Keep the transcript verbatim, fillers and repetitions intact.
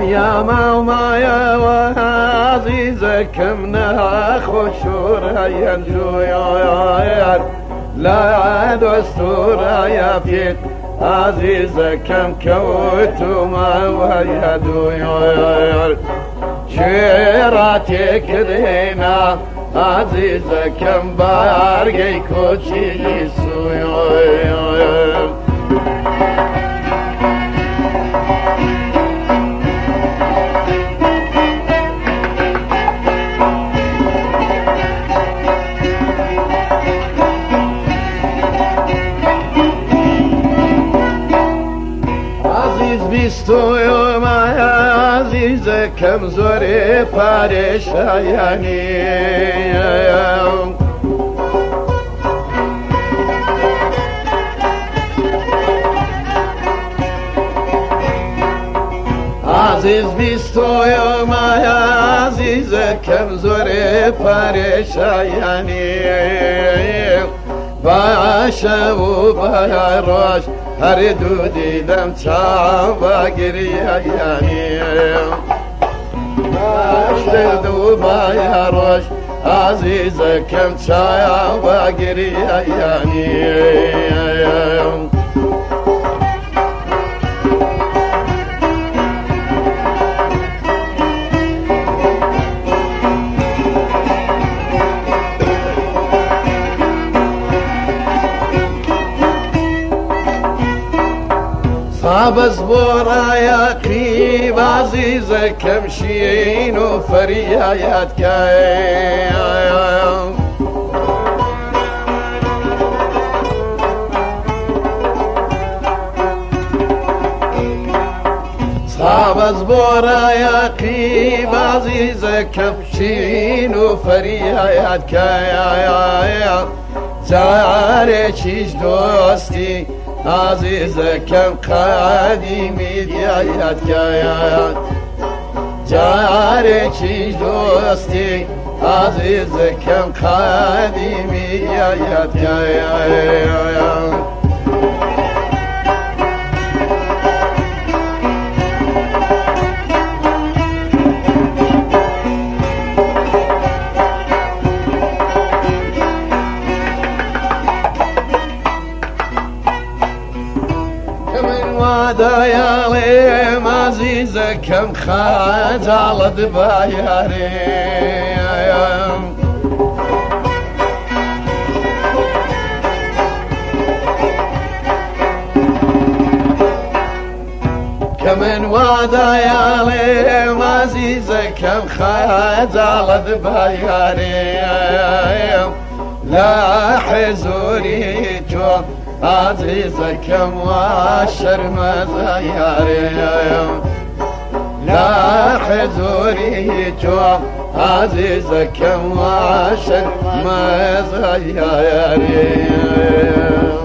يا مومايا وعزيزكم نخشور ينجوير لا دستور يا فيت عزيزكم كوتما ويدوير شيراتك دينا عزيزكم بارقي كوتشي سوير بیستوی ما عزیزکم زوری پریشانی عزیز بیستوی ما عزیزکم زوری پریشانی باشه و باروش هر دو دیدم چاوا گریانی باشه دو باروش عزیزکم چاوا گریانی صابز بورايا قيب عزيزكم شين وفريايات كاي صابز بورايا قيب عزيزكم شين وفريايات كاي زاري چيش دوستي عزيزكم قديمي ديات كايات جاري چيش دوستي عزيزكم قديمي ديات كايات دايالي عزيزكم خجل دباياري كمن ودايالي عزيزكم خجل دباياري لا حزوري جو عزيزكم واشر مزياري لا حزوري جو عزيزكم واشر مزياري